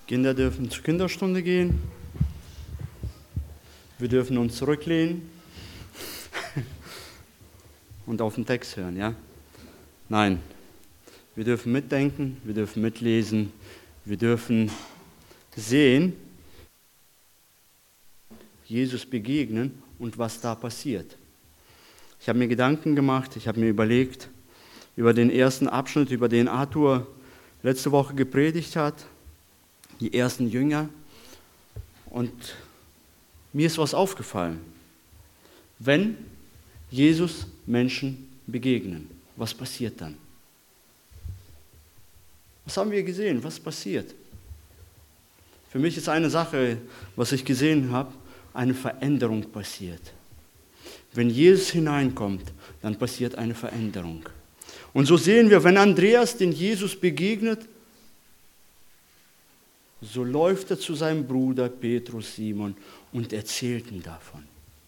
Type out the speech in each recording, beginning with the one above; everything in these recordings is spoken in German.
Kinder dürfen zur Kinderstunde gehen. Wir dürfen uns zurücklehnen und auf den Text hören, ja? Nein, wir dürfen mitdenken, wir dürfen mitlesen, wir dürfen sehen, Jesus begegnen und was da passiert. Ich habe mir Gedanken gemacht, ich habe mir überlegt über den ersten Abschnitt, über den Arthur letzte Woche gepredigt hat, die ersten Jünger. Und mir ist was aufgefallen. Wenn Jesus Menschen begegnen, was passiert dann? Was haben wir gesehen? Was passiert? Für mich ist eine Sache, was ich gesehen habe, eine Veränderung passiert. Wenn Jesus hineinkommt, dann passiert eine Veränderung. Und so sehen wir, wenn Andreas den Jesus begegnet, so läuft er zu seinem Bruder Petrus Simon und erzählt ihm davon.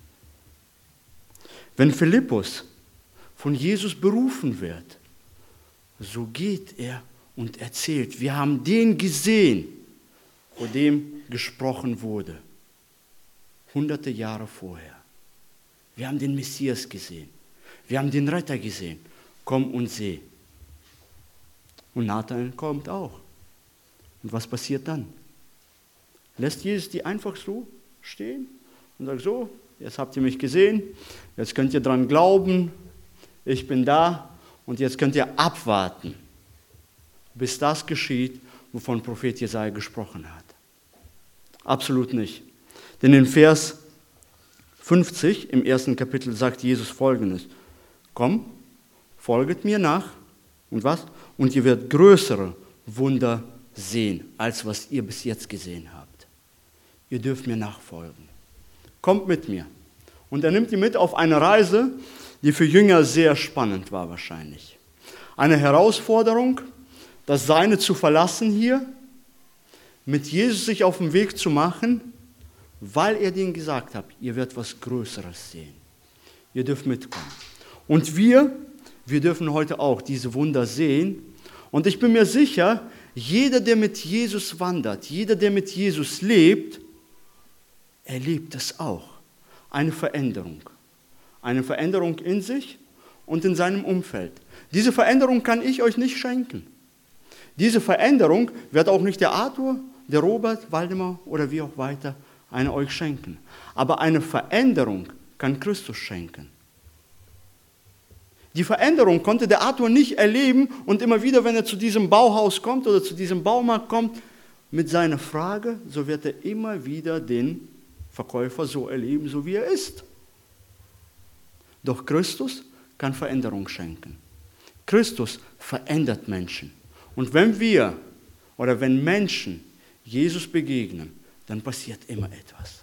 Wenn Philippus von Jesus berufen wird, so geht er und erzählt, wir haben den gesehen, vor dem gesprochen wurde, hunderte Jahre vorher. Wir haben den Messias gesehen, wir haben den Retter gesehen, komm und seh. Und Nathanael kommt auch. Und was passiert dann? Lässt Jesus die einfach so stehen und sagt so, jetzt habt ihr mich gesehen, jetzt könnt ihr dran glauben, ich bin da und jetzt könnt ihr abwarten, bis das geschieht, wovon Prophet Jesaja gesprochen hat. Absolut nicht. Denn in Vers 50 im 1. Kapitel sagt Jesus Folgendes: Komm, folget mir nach und was? Und ihr werdet größere Wunder sehen, als was ihr bis jetzt gesehen habt. Ihr dürft mir nachfolgen. Kommt mit mir. Und er nimmt die mit auf eine Reise, die für Jünger sehr spannend war wahrscheinlich. Eine Herausforderung, das Seine zu verlassen hier, mit Jesus sich auf den Weg zu machen, weil er denen gesagt hat, ihr werdet was Größeres sehen. Ihr dürft mitkommen. Und wir dürfen heute auch diese Wunder sehen. Und ich bin mir sicher, jeder, der mit Jesus wandert, jeder, der mit Jesus lebt, erlebt es auch. Eine Veränderung. Eine Veränderung in sich und in seinem Umfeld. Diese Veränderung kann ich euch nicht schenken. Diese Veränderung wird auch nicht der Arthur, der Robert, Waldemar oder wie auch weiter eine euch schenken. Aber eine Veränderung kann Christus schenken. Die Veränderung konnte der Arthur nicht erleben und immer wieder, wenn er zu diesem Bauhaus kommt oder zu diesem Baumarkt kommt, mit seiner Frage, so wird er immer wieder den Verkäufer so erleben, so wie er ist. Doch Christus kann Veränderung schenken. Christus verändert Menschen. Und wenn Menschen Jesus begegnen, dann passiert immer etwas.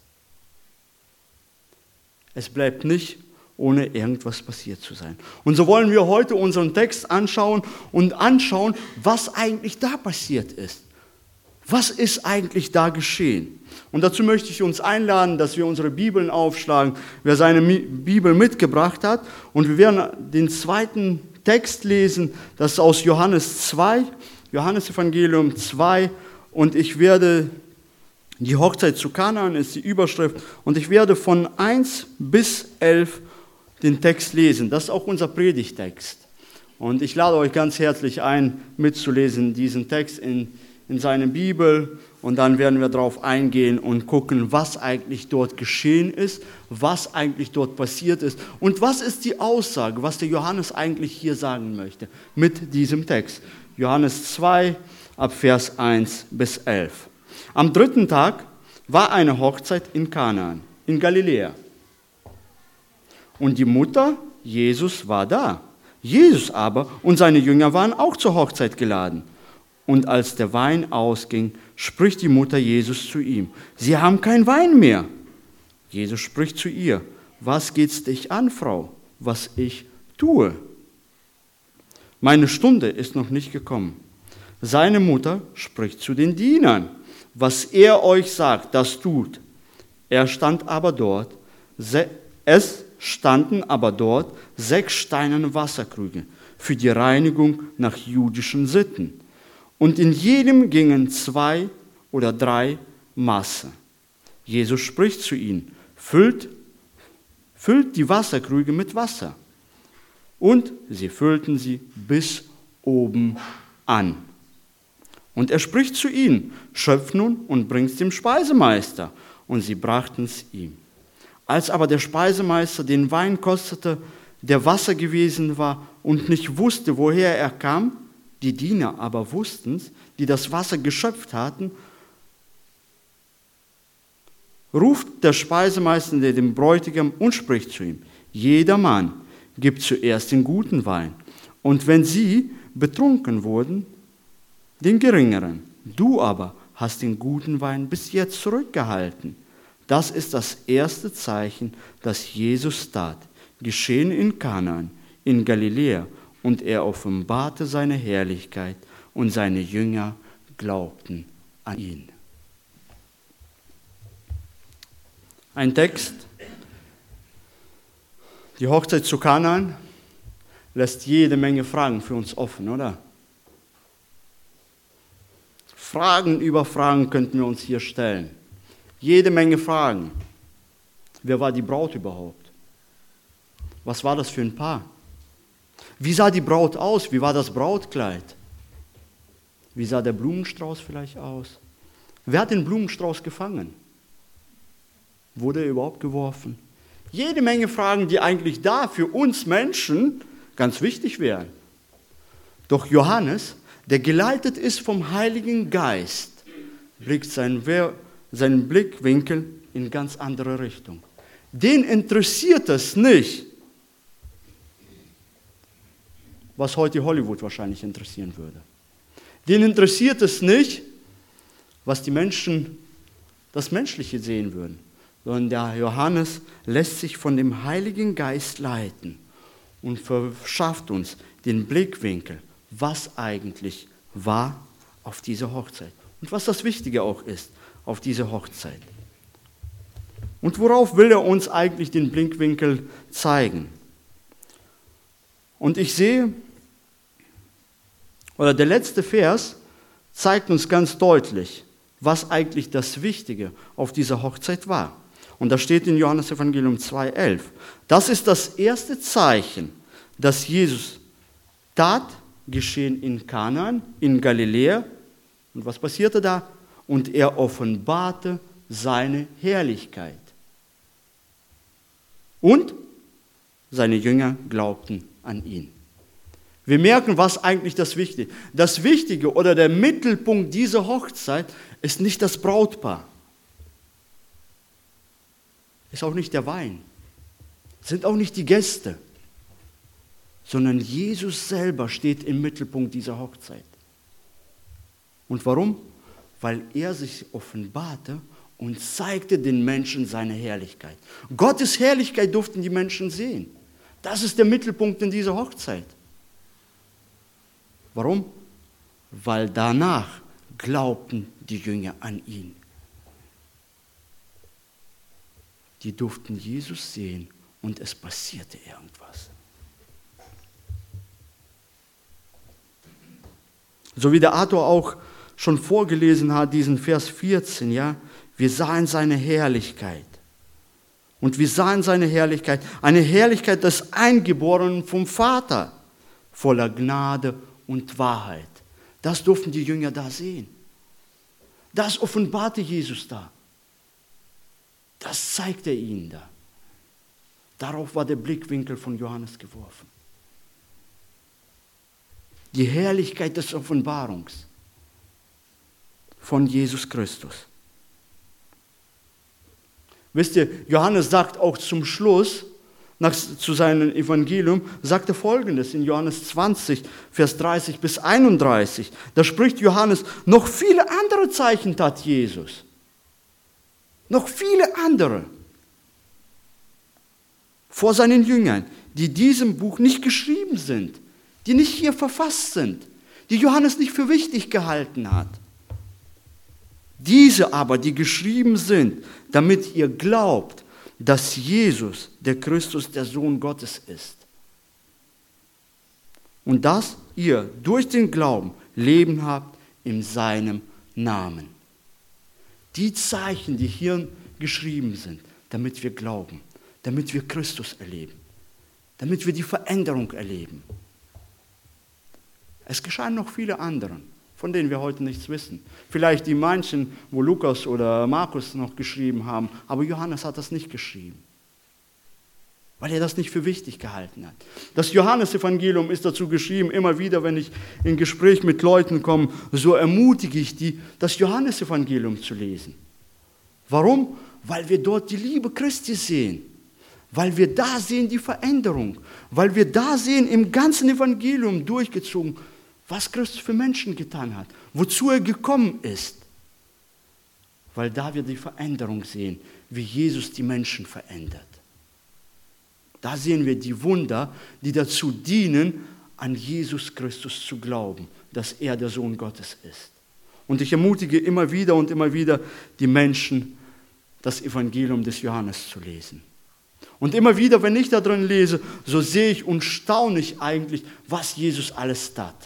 Es bleibt nicht, ohne irgendwas passiert zu sein. Und so wollen wir heute unseren Text anschauen, was eigentlich da passiert ist. Was ist eigentlich da geschehen? Und dazu möchte ich uns einladen, dass wir unsere Bibeln aufschlagen, wer seine Bibel mitgebracht hat. Und wir werden den zweiten Text lesen, das ist aus Johannes 2, Johannesevangelium 2. Und ich werde, die Hochzeit zu Kanaan ist die Überschrift, und ich werde von 1 bis 11 den Text lesen. Das ist auch unser Predigtext. Und ich lade euch ganz herzlich ein, mitzulesen, diesen Text in seine Bibel. Und dann werden wir darauf eingehen und gucken, was eigentlich dort geschehen ist, was eigentlich dort passiert ist und was ist die Aussage, was der Johannes eigentlich hier sagen möchte mit diesem Text. Johannes 2, ab Vers 1 bis 11. Am 3. Tag war eine Hochzeit in Kanaan, in Galiläa. Und die Mutter Jesus war da. Jesus aber und seine Jünger waren auch zur Hochzeit geladen. Und als der Wein ausging, spricht die Mutter Jesus zu ihm: Sie haben kein Wein mehr. Jesus spricht zu ihr: Was geht's dich an, Frau, was ich tue? Meine Stunde ist noch nicht gekommen. Seine Mutter spricht zu den Dienern: Was er euch sagt, das tut. Es standen aber dort 6 steinerne Wasserkrüge für die Reinigung nach jüdischen Sitten. Und in jedem gingen 2 oder 3 Maße. Jesus spricht zu ihnen, füllt die Wasserkrüge mit Wasser. Und sie füllten sie bis oben an. Und er spricht zu ihnen, schöpft nun und bringt es dem Speisemeister. Und sie brachten es ihm. Als aber der Speisemeister den Wein kostete, der Wasser gewesen war und nicht wusste, woher er kam, die Diener aber wussten es, die das Wasser geschöpft hatten, ruft der Speisemeister den Bräutigam und spricht zu ihm, jeder Mann gibt zuerst den guten Wein, und wenn sie betrunken wurden, den geringeren. Du aber hast den guten Wein bis jetzt zurückgehalten. Das ist das erste Zeichen, das Jesus tat, geschehen in Kanaan, in Galiläa, und er offenbarte seine Herrlichkeit, und seine Jünger glaubten an ihn. Ein Text, die Hochzeit zu Kanaan, lässt jede Menge Fragen für uns offen, oder? Fragen über Fragen könnten wir uns hier stellen. Jede Menge Fragen. Wer war die Braut überhaupt? Was war das für ein Paar? Wie sah die Braut aus? Wie war das Brautkleid? Wie sah der Blumenstrauß vielleicht aus? Wer hat den Blumenstrauß gefangen? Wurde er überhaupt geworfen? Jede Menge Fragen, die eigentlich da für uns Menschen ganz wichtig wären. Doch Johannes, der geleitet ist vom Heiligen Geist, blickt seinen Blickwinkel in ganz andere Richtung. Den interessiert es nicht, was heute Hollywood wahrscheinlich interessieren würde. Den interessiert es nicht, was die Menschen das Menschliche sehen würden, sondern der Johannes lässt sich von dem Heiligen Geist leiten und verschafft uns den Blickwinkel, was eigentlich war auf dieser Hochzeit und was das Wichtige auch ist auf dieser Hochzeit. Und worauf will er uns eigentlich den Blickwinkel zeigen? Und ich sehe, oder der letzte Vers zeigt uns ganz deutlich, was eigentlich das Wichtige auf dieser Hochzeit war. Und da steht in Johannes Evangelium 2,11. Das ist das erste Zeichen, das Jesus tat, geschehen in Kanaan, in Galiläa. Und was passierte da? Und er offenbarte seine Herrlichkeit. Und seine Jünger glaubten an ihn. Wir merken, was eigentlich das Wichtige ist. Das Wichtige oder der Mittelpunkt dieser Hochzeit ist nicht das Brautpaar. Ist auch nicht der Wein. Sind auch nicht die Gäste. Sondern Jesus selber steht im Mittelpunkt dieser Hochzeit. Und warum? Weil er sich offenbarte und zeigte den Menschen seine Herrlichkeit. Gottes Herrlichkeit durften die Menschen sehen. Das ist der Mittelpunkt in dieser Hochzeit. Warum? Weil danach glaubten die Jünger an ihn. Die durften Jesus sehen und es passierte irgendwas. So wie der Arthur auch schon vorgelesen hat, diesen Vers 14, ja, wir sahen seine Herrlichkeit. Und wir sahen seine Herrlichkeit, eine Herrlichkeit des Eingeborenen vom Vater, voller Gnade und Wahrheit. Das durften die Jünger da sehen. Das offenbarte Jesus da. Das zeigte er ihnen da. Darauf war der Blickwinkel von Johannes geworfen. Die Herrlichkeit des Offenbarungs von Jesus Christus. Wisst ihr, Johannes sagt auch zum Schluss, zu seinem Evangelium, sagt er Folgendes in Johannes 20, Vers 30 bis 31. Da spricht Johannes, noch viele andere Zeichen tat Jesus. Noch viele andere. Vor seinen Jüngern, die diesem Buch nicht geschrieben sind, die nicht hier verfasst sind, die Johannes nicht für wichtig gehalten hat. Diese aber, die geschrieben sind, damit ihr glaubt, dass Jesus, der Christus, der Sohn Gottes ist. Und dass ihr durch den Glauben Leben habt in seinem Namen. Die Zeichen, die hier geschrieben sind, damit wir glauben, damit wir Christus erleben, damit wir die Veränderung erleben. Es geschahen noch viele andere, von denen wir heute nichts wissen. Vielleicht die manchen, wo Lukas oder Markus noch geschrieben haben, aber Johannes hat das nicht geschrieben, weil er das nicht für wichtig gehalten hat. Das Johannesevangelium ist dazu geschrieben, immer wieder, wenn ich in Gespräch mit Leuten komme, so ermutige ich die, das Johannesevangelium zu lesen. Warum? Weil wir dort die Liebe Christi sehen, weil wir da sehen die Veränderung, weil wir da sehen im ganzen Evangelium durchgezogen, was Christus für Menschen getan hat, wozu er gekommen ist. Weil da wir die Veränderung sehen, wie Jesus die Menschen verändert. Da sehen wir die Wunder, die dazu dienen, an Jesus Christus zu glauben, dass er der Sohn Gottes ist. Und ich ermutige immer wieder und immer wieder die Menschen, das Evangelium des Johannes zu lesen. Und immer wieder, wenn ich da drin lese, so sehe ich und staune ich eigentlich, was Jesus alles tat.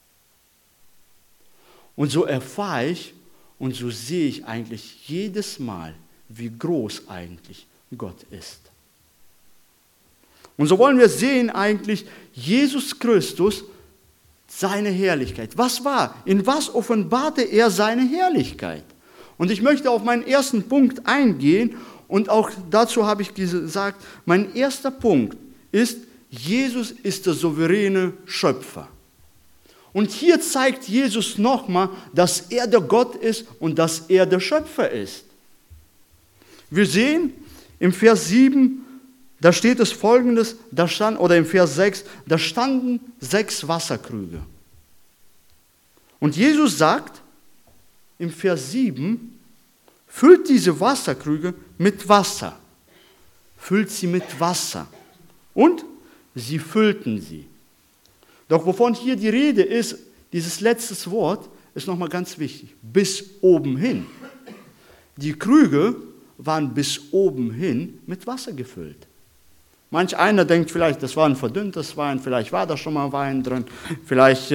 Und so erfahre ich und so sehe ich eigentlich jedes Mal, wie groß eigentlich Gott ist. Und so wollen wir sehen eigentlich Jesus Christus, seine Herrlichkeit. Was war? In was offenbarte er seine Herrlichkeit? Und ich möchte auf meinen ersten Punkt eingehen und auch dazu habe ich gesagt, mein erster Punkt ist, Jesus ist der souveräne Schöpfer. Und hier zeigt Jesus nochmal, dass er der Gott ist und dass er der Schöpfer ist. Wir sehen im Vers 7, da steht es Folgendes, oder im Vers 6, da standen 6 Wasserkrüge. Und Jesus sagt im Vers 7, füllt diese Wasserkrüge mit Wasser. Füllt sie mit Wasser. Und sie füllten sie. Doch wovon hier die Rede ist, dieses letzte Wort ist nochmal ganz wichtig. Bis oben hin. Die Krüge waren bis oben hin mit Wasser gefüllt. Manch einer denkt vielleicht, das war ein verdünntes Wein, vielleicht war da schon mal Wein drin, vielleicht,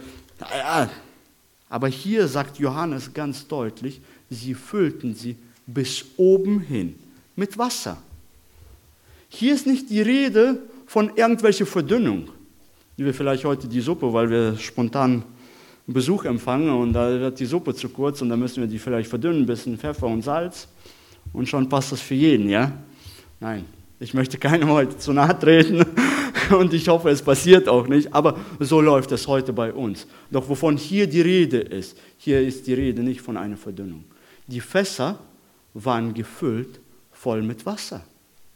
aber hier sagt Johannes ganz deutlich, sie füllten sie bis oben hin mit Wasser. Hier ist nicht die Rede von irgendwelcher Verdünnung. Wie wir vielleicht heute die Suppe, weil wir spontan Besuch empfangen und da wird die Suppe zu kurz und da müssen wir die vielleicht verdünnen, ein bisschen Pfeffer und Salz und schon passt das für jeden, ja? Nein, ich möchte keinem heute zu nahe treten und ich hoffe, es passiert auch nicht, aber so läuft es heute bei uns. Doch wovon hier die Rede ist, hier ist die Rede nicht von einer Verdünnung. Die Fässer waren gefüllt voll mit Wasser.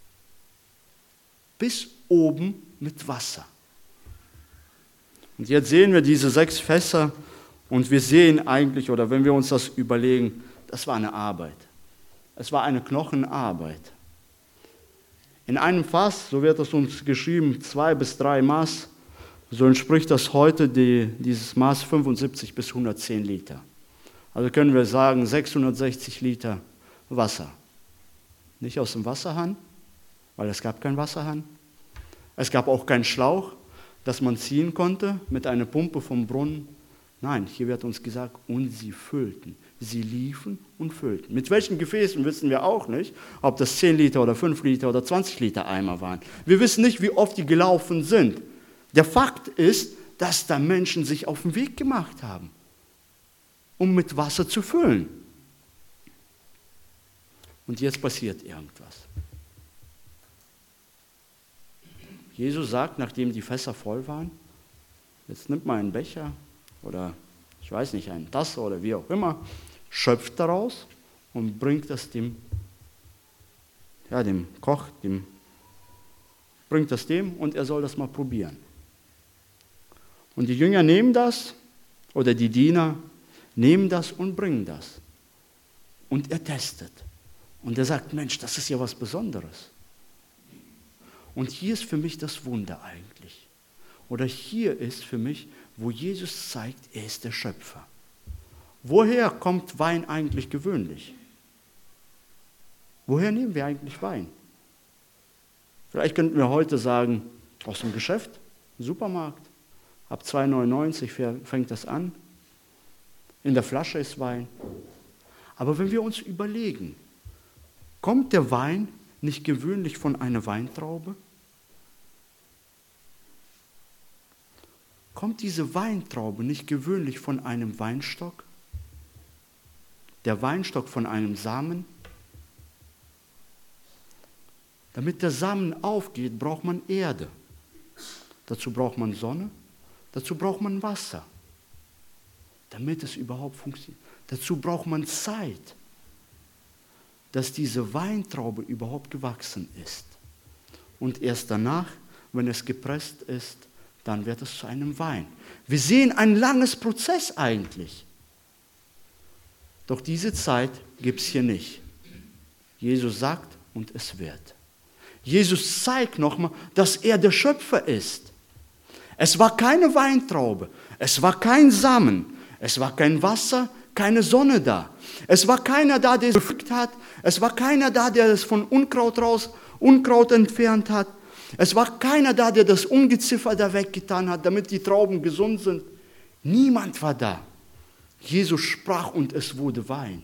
Bis oben mit Wasser. Und jetzt sehen wir diese 6 Fässer und wir sehen eigentlich, oder wenn wir uns das überlegen, das war eine Arbeit. Es war eine Knochenarbeit. In einem Fass, so wird es uns geschrieben, 2 bis 3 Maß, so entspricht das heute dieses Maß 75 bis 110 Liter. Also können wir sagen 660 Liter Wasser. Nicht aus dem Wasserhahn, weil es gab keinen Wasserhahn. Es gab auch keinen Schlauch, dass man ziehen konnte mit einer Pumpe vom Brunnen. Nein, hier wird uns gesagt, und sie füllten. Sie liefen und füllten. Mit welchen Gefäßen wissen wir auch nicht, ob das 10 Liter oder 5 Liter oder 20 Liter Eimer waren. Wir wissen nicht, wie oft die gelaufen sind. Der Fakt ist, dass da Menschen sich auf den Weg gemacht haben, um mit Wasser zu füllen. Und jetzt passiert irgendwas. Jesus sagt, nachdem die Fässer voll waren, jetzt nimmt man einen Becher oder ich weiß nicht, eine Tasse oder wie auch immer, schöpft daraus und bringt das dem Koch, bringt das dem und er soll das mal probieren. Und die Jünger nehmen das oder die Diener nehmen das und bringen das. Und er testet. Und er sagt, Mensch, das ist ja was Besonderes. Und hier ist für mich das Wunder eigentlich. Oder hier ist für mich, wo Jesus zeigt, er ist der Schöpfer. Woher kommt Wein eigentlich gewöhnlich? Woher nehmen wir eigentlich Wein? Vielleicht könnten wir heute sagen, aus dem Geschäft, Supermarkt. Ab 2,99 fängt das an. In der Flasche ist Wein. Aber wenn wir uns überlegen, kommt der Wein nicht gewöhnlich von einer Weintraube? Kommt diese Weintraube nicht gewöhnlich von einem Weinstock? Der Weinstock von einem Samen? Damit der Samen aufgeht, braucht man Erde. Dazu braucht man Sonne, dazu braucht man Wasser. Damit es überhaupt funktioniert. Dazu braucht man Zeit, dass diese Weintraube überhaupt gewachsen ist. Und erst danach, wenn es gepresst ist, dann wird es zu einem Wein. Wir sehen ein langes Prozess eigentlich. Doch diese Zeit gibt es hier nicht. Jesus sagt, und es wird. Jesus zeigt nochmal, dass er der Schöpfer ist. Es war keine Weintraube, es war kein Samen, es war kein Wasser, keine Sonne da. Es war keiner da, der es gepflückt hat. Es war keiner da, der es von Unkraut entfernt hat. Es war keiner da, der das Ungeziefer da weggetan hat, damit die Trauben gesund sind. Niemand war da. Jesus sprach und es wurde Wein.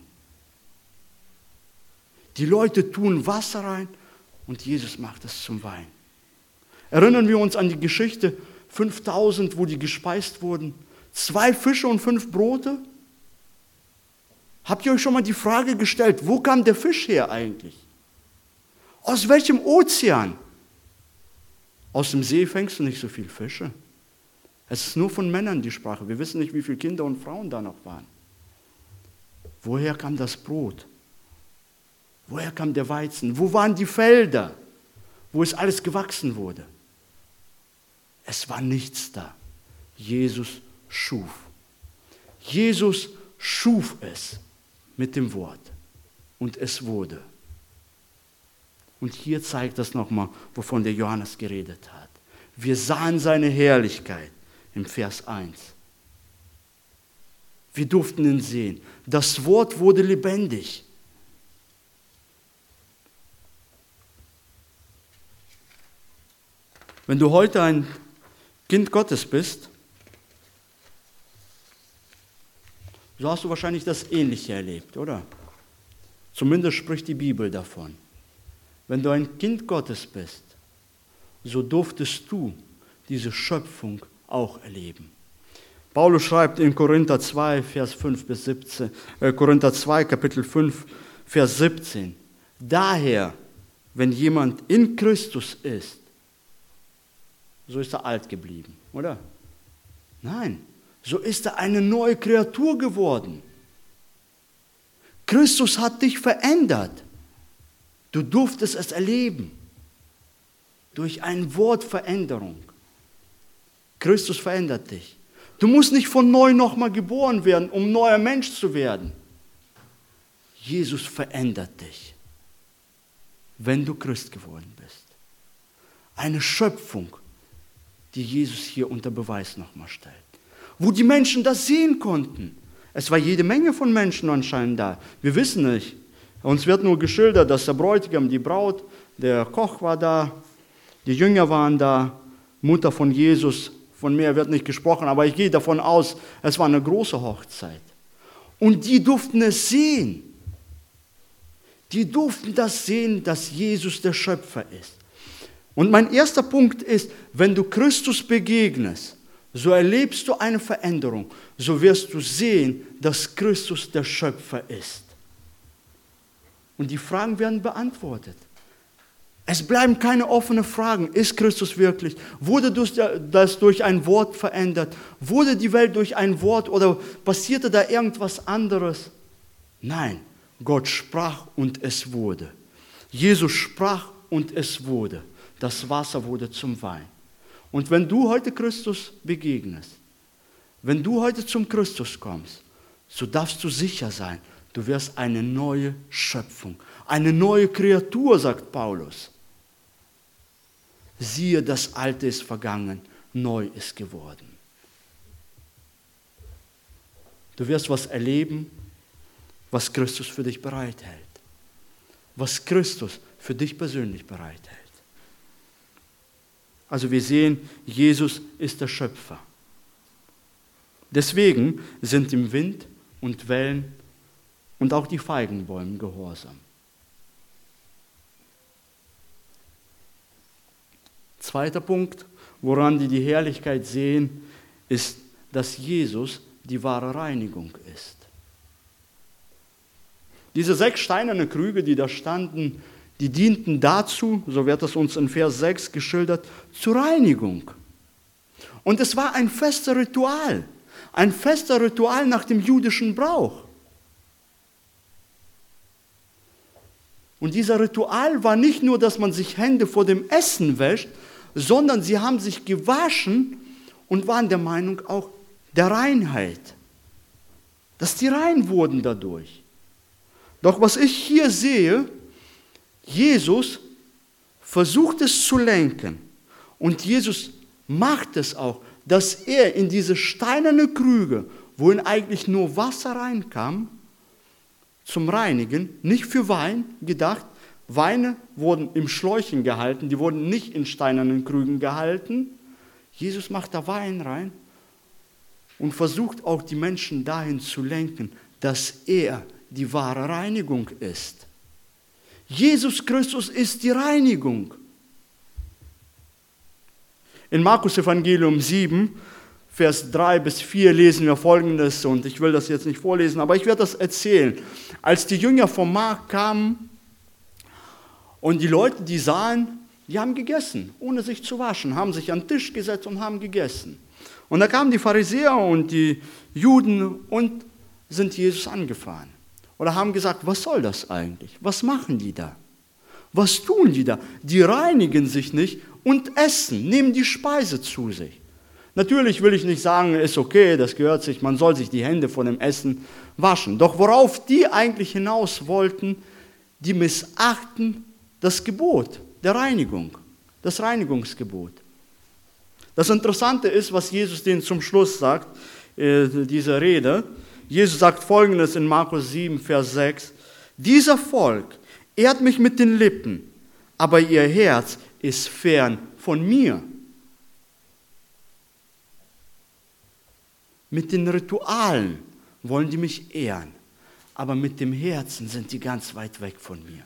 Die Leute tun Wasser rein und Jesus macht es zum Wein. Erinnern wir uns an die Geschichte 5000, wo die gespeist wurden. 2 Fische und 5 Brote. Habt ihr euch schon mal die Frage gestellt, wo kam der Fisch her eigentlich? Aus welchem Ozean? Aus dem See fängst du nicht so viel Fische. Es ist nur von Männern die Sprache. Wir wissen nicht, wie viele Kinder und Frauen da noch waren. Woher kam das Brot? Woher kam der Weizen? Wo waren die Felder, wo es alles gewachsen wurde? Es war nichts da. Jesus schuf. Jesus schuf es mit dem Wort. Und es wurde. Und hier zeigt das nochmal, wovon der Johannes geredet hat. Wir sahen seine Herrlichkeit im Vers 1. Wir durften ihn sehen. Das Wort wurde lebendig. Wenn du heute ein Kind Gottes bist, so hast du wahrscheinlich das Ähnliche erlebt, oder? Zumindest spricht die Bibel davon. Wenn du ein Kind Gottes bist, so durftest du diese Schöpfung auch erleben. Paulus schreibt in Korinther 2, Vers 5 bis 17, Korinther 2, Kapitel 5, Vers 17. Daher, wenn jemand in Christus ist, so ist er alt geblieben, oder? Nein, so ist er eine neue Kreatur geworden. Christus hat dich verändert. Du durftest es erleben. Durch ein Wort Veränderung. Christus verändert dich. Du musst nicht von neu nochmal geboren werden, um neuer Mensch zu werden. Jesus verändert dich, wenn du Christ geworden bist. Eine Schöpfung, die Jesus hier unter Beweis nochmal stellt. Wo die Menschen das sehen konnten. Es war jede Menge von Menschen anscheinend da. Wir wissen nicht. Uns wird nur geschildert, dass der Bräutigam, die Braut, der Koch war da, die Jünger waren da, Mutter von Jesus, von mehr wird nicht gesprochen, aber ich gehe davon aus, es war eine große Hochzeit. Und die durften es sehen. Die durften das sehen, dass Jesus der Schöpfer ist. Und mein erster Punkt ist, wenn du Christus begegnest, so erlebst du eine Veränderung, so wirst du sehen, dass Christus der Schöpfer ist. Und die Fragen werden beantwortet. Es bleiben keine offenen Fragen. Ist Christus wirklich? Wurde das durch ein Wort verändert? Wurde die Welt durch ein Wort oder passierte da irgendwas anderes? Nein, Gott sprach und es wurde. Jesus sprach und es wurde. Das Wasser wurde zum Wein. Und wenn du heute Christus begegnest, wenn du heute zum Christus kommst, so darfst du sicher sein, du wirst eine neue Schöpfung, eine neue Kreatur, sagt Paulus. Siehe, das Alte ist vergangen, neu ist geworden. Du wirst was erleben, was Christus für dich bereithält. Was Christus für dich persönlich bereithält. Also wir sehen, Jesus ist der Schöpfer. Deswegen sind ihm Wind und Wellen und auch die Feigenbäume gehorsam. Zweiter Punkt, woran die Herrlichkeit sehen, ist, dass Jesus die wahre Reinigung ist. Diese 6 steinerne Krüge, die da standen, die dienten dazu, so wird es uns in Vers 6 geschildert, zur Reinigung. Und es war ein fester Ritual nach dem jüdischen Brauch. Und dieser Ritual war nicht nur, dass man sich Hände vor dem Essen wäscht, sondern sie haben sich gewaschen und waren der Meinung auch der Reinheit, dass die rein wurden dadurch. Doch was ich hier sehe, Jesus versucht es zu lenken und Jesus macht es auch, dass er in diese steinerne Krüge, wohin eigentlich nur Wasser reinkam, zum Reinigen, nicht für Wein gedacht. Weine wurden im Schläuchen gehalten, die wurden nicht in steinernen Krügen gehalten. Jesus macht da Wein rein und versucht auch die Menschen dahin zu lenken, dass er die wahre Reinigung ist. Jesus Christus ist die Reinigung. In Markus Evangelium 7, Vers 3 bis 4 lesen wir Folgendes, und ich will das jetzt nicht vorlesen, aber ich werde das erzählen. Als die Jünger vom Markt kamen und die Leute, die sahen, die haben gegessen, ohne sich zu waschen, haben sich an den Tisch gesetzt und haben gegessen. Und da kamen die Pharisäer und die Juden und sind Jesus angefahren. Oder haben gesagt, was soll das eigentlich? Was machen die da? Was tun die da? Die reinigen sich nicht und essen, nehmen die Speise zu sich. Natürlich will ich nicht sagen, ist okay, das gehört sich, man soll sich die Hände vor dem Essen waschen. Doch worauf die eigentlich hinaus wollten, die missachten das Gebot der Reinigung, das Reinigungsgebot. Das Interessante ist, was Jesus denen zum Schluss sagt, diese Rede. Jesus sagt Folgendes in Markus 7, Vers 6. Dieser Volk ehrt mich mit den Lippen, aber ihr Herz ist fern von mir. Mit den Ritualen wollen die mich ehren, aber mit dem Herzen sind die ganz weit weg von mir.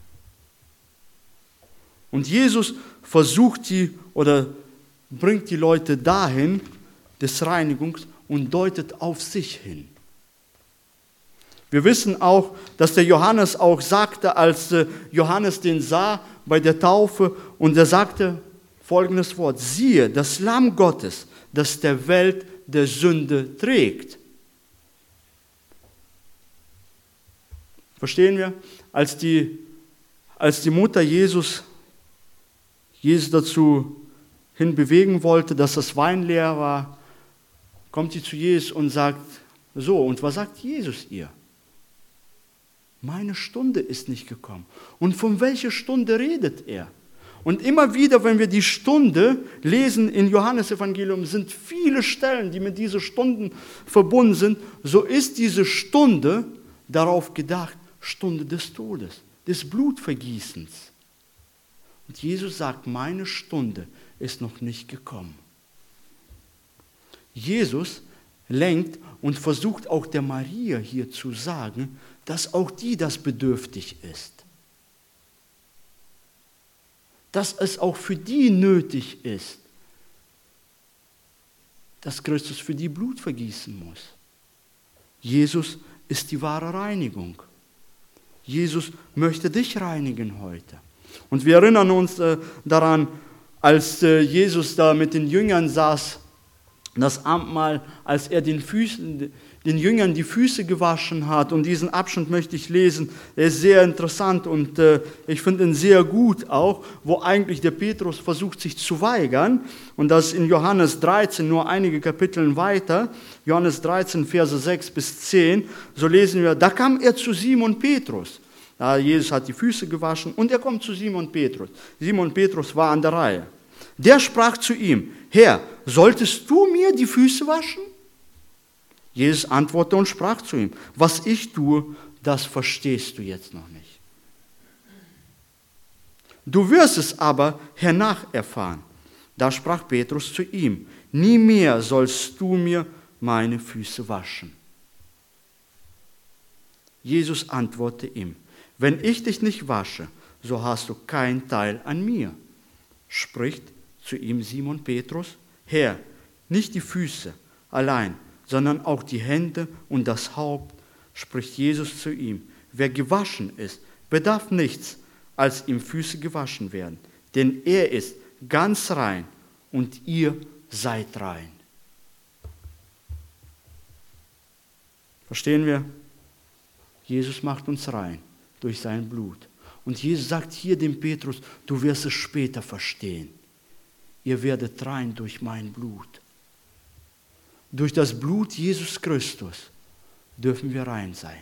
Und Jesus versucht bringt die Leute dahin, des Reinigungs, und deutet auf sich hin. Wir wissen auch, dass der Johannes auch sagte, als Johannes den sah bei der Taufe, und er sagte folgendes Wort: Siehe, das Lamm Gottes, das der Welt der Sünde trägt. Verstehen wir? Als die Mutter Jesus dazu hin bewegen wollte, dass das Wein leer war, kommt sie zu Jesus und sagt, so, und was sagt Jesus ihr? Meine Stunde ist nicht gekommen. Und von welcher Stunde redet er? Und immer wieder, wenn wir die Stunde lesen in Johannes Evangelium, sind viele Stellen, die mit diesen Stunden verbunden sind. So ist diese Stunde darauf gedacht, Stunde des Todes, des Blutvergießens. Und Jesus sagt, meine Stunde ist noch nicht gekommen. Jesus lenkt und versucht auch der Maria hier zu sagen, dass auch die das bedürftig ist. Dass es auch für die nötig ist, dass Christus für die Blut vergießen muss. Jesus ist die wahre Reinigung. Jesus möchte dich reinigen heute. Und wir erinnern uns daran, als Jesus da mit den Jüngern saß, das Abendmahl, als er den Jüngern die Füße gewaschen hat. Und diesen Abschnitt möchte ich lesen. Er ist sehr interessant und ich finde ihn sehr gut auch, wo eigentlich der Petrus versucht, sich zu weigern. Und das in Johannes 13, nur einige Kapitel weiter, Johannes 13, Verse 6 bis 10, so lesen wir, da kam er zu Simon Petrus. Ja, Jesus hat die Füße gewaschen und er kommt zu Simon Petrus. Simon Petrus war an der Reihe. Der sprach zu ihm, Herr, solltest du mir die Füße waschen? Jesus antwortete und sprach zu ihm, was ich tue, das verstehst du jetzt noch nicht. Du wirst es aber hernach erfahren. Da sprach Petrus zu ihm, nie mehr sollst du mir meine Füße waschen. Jesus antwortete ihm, wenn ich dich nicht wasche, so hast du keinen Teil an mir. Spricht zu ihm Simon Petrus, Herr, nicht die Füße allein, sondern auch die Hände und das Haupt. Spricht Jesus zu ihm, wer gewaschen ist, bedarf nichts, als ihm Füße gewaschen werden, denn er ist ganz rein und ihr seid rein. Verstehen wir? Jesus macht uns rein durch sein Blut. Und Jesus sagt hier dem Petrus, du wirst es später verstehen. Ihr werdet rein durch mein Blut. Durch das Blut Jesus Christus dürfen wir rein sein.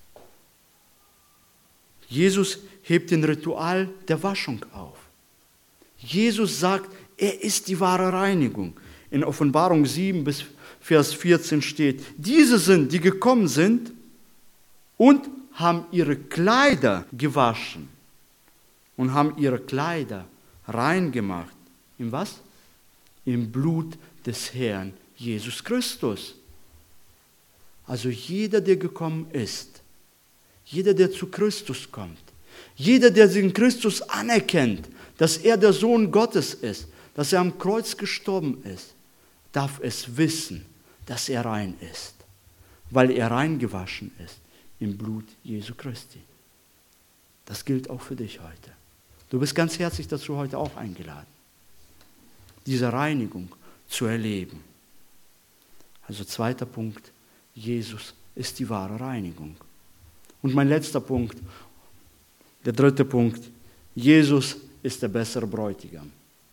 Jesus hebt den Ritual der Waschung auf. Jesus sagt, er ist die wahre Reinigung. In Offenbarung 7 bis Vers 14 steht, diese sind, die gekommen sind und haben ihre Kleider gewaschen und haben ihre Kleider rein gemacht. In was? Im Blut des Herrn Jesus Christus. Also jeder, der gekommen ist, jeder, der zu Christus kommt, jeder, der den Christus anerkennt, dass er der Sohn Gottes ist, dass er am Kreuz gestorben ist, darf es wissen, dass er rein ist, weil er reingewaschen ist im Blut Jesu Christi. Das gilt auch für dich heute. Du bist ganz herzlich dazu heute auch eingeladen, diese Reinigung zu erleben. Also zweiter Punkt, Jesus ist die wahre Reinigung. Und mein letzter Punkt, der dritte Punkt, Jesus ist der bessere Bräutigam.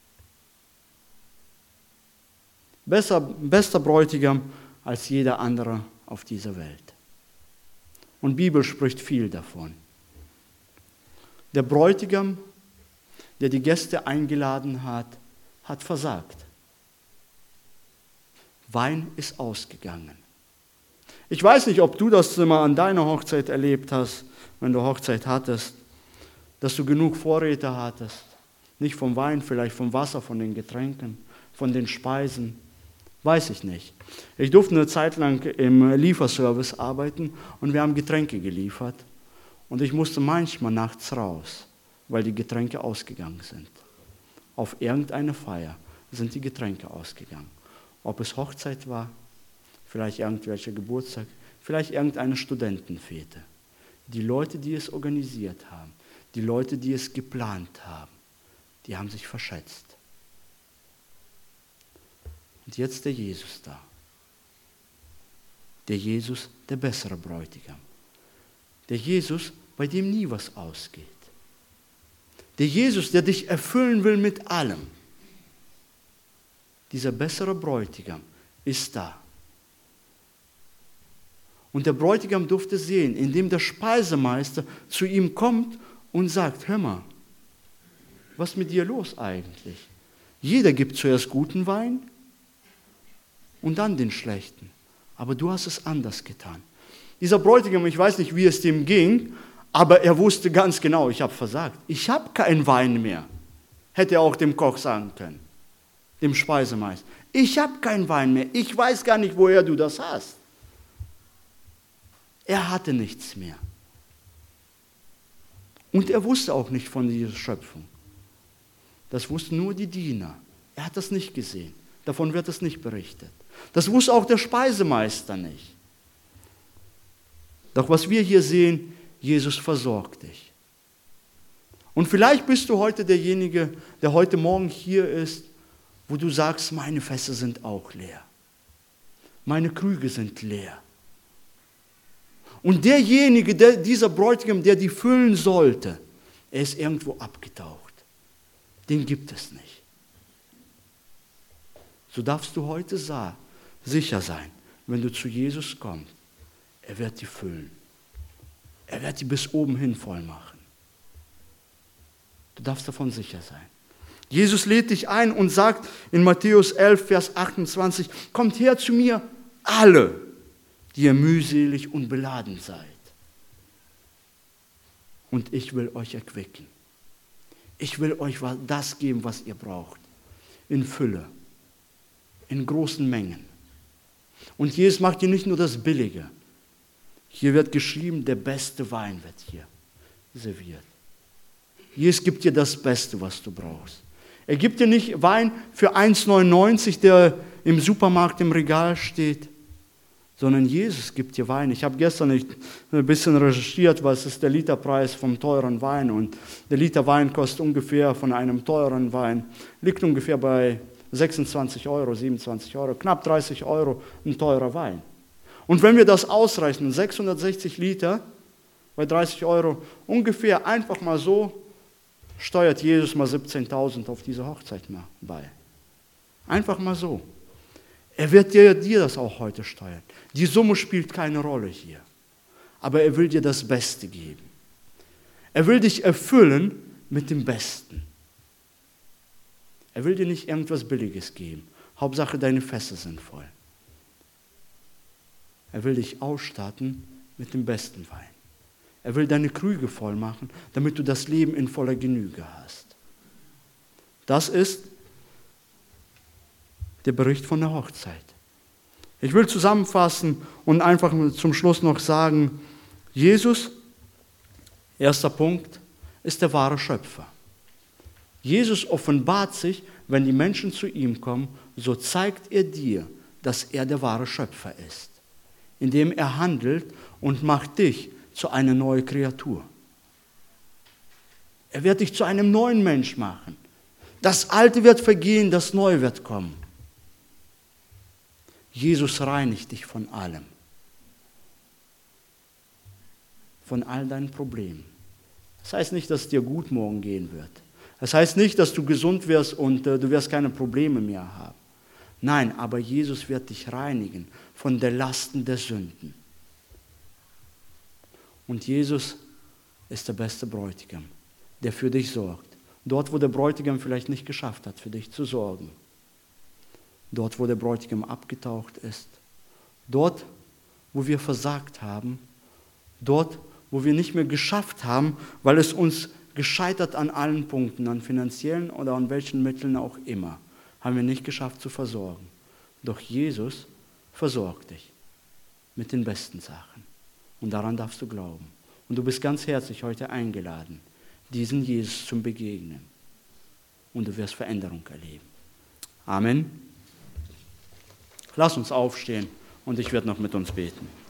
Bester Bräutigam als jeder andere auf dieser Welt. Und die Bibel spricht viel davon. Der Bräutigam, der die Gäste eingeladen hat, hat versagt. Wein ist ausgegangen. Ich weiß nicht, ob du das immer an deiner Hochzeit erlebt hast, wenn du Hochzeit hattest, dass du genug Vorräte hattest. Nicht vom Wein, vielleicht vom Wasser, von den Getränken, von den Speisen. Weiß ich nicht. Ich durfte eine Zeit lang im Lieferservice arbeiten und wir haben Getränke geliefert. Und ich musste manchmal nachts raus, weil die Getränke ausgegangen sind. Auf irgendeine Feier sind die Getränke ausgegangen. Ob es Hochzeit war, vielleicht irgendwelcher Geburtstag, vielleicht irgendeine Studentenfete. Die Leute, die es organisiert haben, die Leute, die es geplant haben, die haben sich verschätzt. Und jetzt der Jesus da. Der Jesus, der bessere Bräutigam. Der Jesus, bei dem nie was ausgeht. Der Jesus, der dich erfüllen will mit allem. Dieser bessere Bräutigam ist da. Und der Bräutigam durfte sehen, indem der Speisemeister zu ihm kommt und sagt, hör mal, was ist mit dir los eigentlich? Jeder gibt zuerst guten Wein und dann den schlechten. Aber du hast es anders getan. Dieser Bräutigam, ich weiß nicht, wie es dem ging, aber er wusste ganz genau, ich habe versagt. Ich habe keinen Wein mehr. Hätte er auch dem Koch sagen können, dem Speisemeister. Ich habe keinen Wein mehr. Ich weiß gar nicht, woher du das hast. Er hatte nichts mehr. Und er wusste auch nicht von dieser Schöpfung. Das wussten nur die Diener. Er hat das nicht gesehen. Davon wird es nicht berichtet. Das wusste auch der Speisemeister nicht. Doch was wir hier sehen, Jesus versorgt dich. Und vielleicht bist du heute derjenige, der heute Morgen hier ist, wo du sagst, meine Fässer sind auch leer. Meine Krüge sind leer. Und derjenige, dieser Bräutigam, der die füllen sollte, er ist irgendwo abgetaucht. Den gibt es nicht. So darfst du heute sicher sein, wenn du zu Jesus kommst, er wird die füllen. Er wird die bis oben hin voll machen. Du darfst davon sicher sein. Jesus lädt dich ein und sagt in Matthäus 11, Vers 28, kommt her zu mir alle, die ihr mühselig und beladen seid. Und ich will euch erquicken. Ich will euch das geben, was ihr braucht. In Fülle. In großen Mengen. Und Jesus macht dir nicht nur das Billige. Hier wird geschrieben, der beste Wein wird hier serviert. Jesus gibt dir das Beste, was du brauchst. Er gibt dir nicht Wein für 1,99, der im Supermarkt im Regal steht, sondern Jesus gibt dir Wein. Ich habe gestern ein bisschen recherchiert, was ist der Literpreis vom teuren Wein. Und der Liter Wein kostet ungefähr von einem teuren Wein, liegt ungefähr bei 26 Euro, 27 Euro, knapp 30 Euro ein teurer Wein. Und wenn wir das ausrechnen, 660 Liter bei 30 Euro, ungefähr einfach mal so, steuert Jesus mal 17.000 auf diese Hochzeit mal bei. Einfach mal so. Er wird dir das auch heute steuern. Die Summe spielt keine Rolle hier. Aber er will dir das Beste geben. Er will dich erfüllen mit dem Besten. Er will dir nicht irgendwas Billiges geben. Hauptsache, deine Fässer sind voll. Er will dich ausstatten mit dem besten Wein. Er will deine Krüge voll machen, damit du das Leben in voller Genüge hast. Das ist der Bericht von der Hochzeit. Ich will zusammenfassen und einfach zum Schluss noch sagen, Jesus, erster Punkt, ist der wahre Schöpfer. Jesus offenbart sich, wenn die Menschen zu ihm kommen, so zeigt er dir, dass er der wahre Schöpfer ist, indem er handelt und macht dich zu einer neuen Kreatur. Er wird dich zu einem neuen Mensch machen. Das Alte wird vergehen, das Neue wird kommen. Jesus reinigt dich von allem. Von all deinen Problemen. Das heißt nicht, dass es dir gut morgen gehen wird. Das heißt nicht, dass du gesund wirst und du wirst keine Probleme mehr haben. Nein, aber Jesus wird dich reinigen von der Lasten der Sünden. Und Jesus ist der beste Bräutigam, der für dich sorgt. Dort, wo der Bräutigam vielleicht nicht geschafft hat, für dich zu sorgen. Dort, wo der Bräutigam abgetaucht ist. Dort, wo wir versagt haben. Dort, wo wir nicht mehr geschafft haben, weil es uns gescheitert an allen Punkten, an finanziellen oder an welchen Mitteln auch immer, haben wir nicht geschafft zu versorgen. Doch Jesus versorgt dich mit den besten Sachen. Und daran darfst du glauben. Und du bist ganz herzlich heute eingeladen, diesen Jesus zu begegnen. Und du wirst Veränderung erleben. Amen. Lass uns aufstehen und ich werde noch mit uns beten.